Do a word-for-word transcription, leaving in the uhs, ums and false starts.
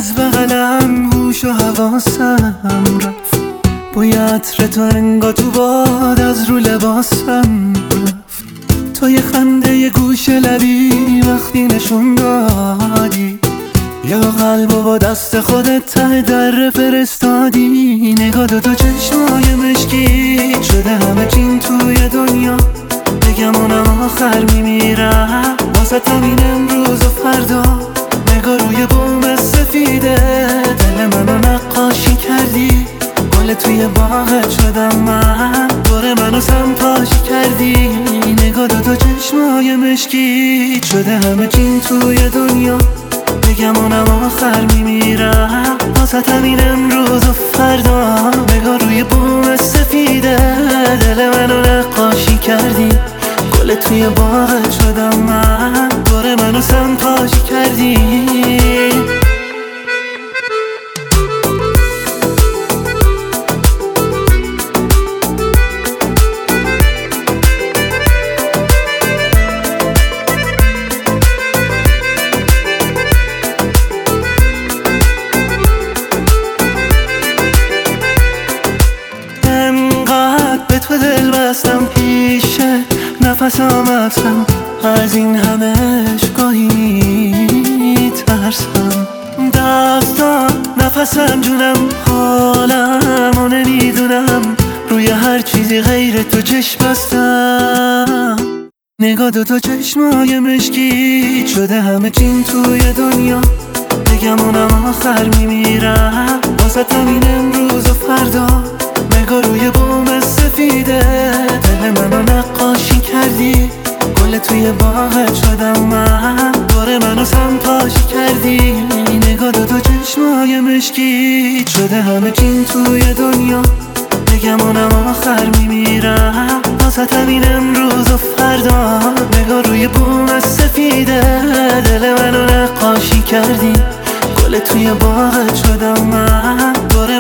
از بغلم هوش و حواسم رفت، بوی عطر تو انگا تو باد از رو لباسم رفت. تو یه خنده یه گوش لبی وقتی نشون دادی، یا قلبو با دست خودت ته در فرستادی. نگاه دو تا چشمای مشکی شده همه چین توی دنیا، بگم اونم آخر میمیرم واسه همین امروز و فردا. نگاه روی بوم سفیده دل منو نقاشی کردی، گل توی باغت شدم من، دور منو سمپاشی کردی. نگاه دو تا چشمای مشکی شده همه چین توی دنیا، بگم اونم آخر میمیرم واسه همین امروز و فردا. نگاه روی بوم سفیده دل منو نقاشی کردی، گل توی باغت شدم من، دور منو سمپاشی کردی. به تو دل بستم پیشه نفس آمدم، از این همش گاهی ترسم. دستان نفسم جونم حالم و نمیدونم، روی هر چیزی غیر تو چشم بستم. نگاه دو تا چشمای مشکی شده همه چین توی دنیا، بگم اونم آخر میمیرم واسه همین امروز و فردا. نگاه روی بوم سفیده دل منو نقاشی کردی، گل توی باغت شدم من، دور منو سمپاشی کردی. نگاه دو تا چشمای مشکی شده همه چین توی دنیا، بگم اونم آخر میمیرم واسه همین امروز و فردا. نگاه روی بوم سفیده دل منو نقاشی کردی، گل توی باغت شدم من، دور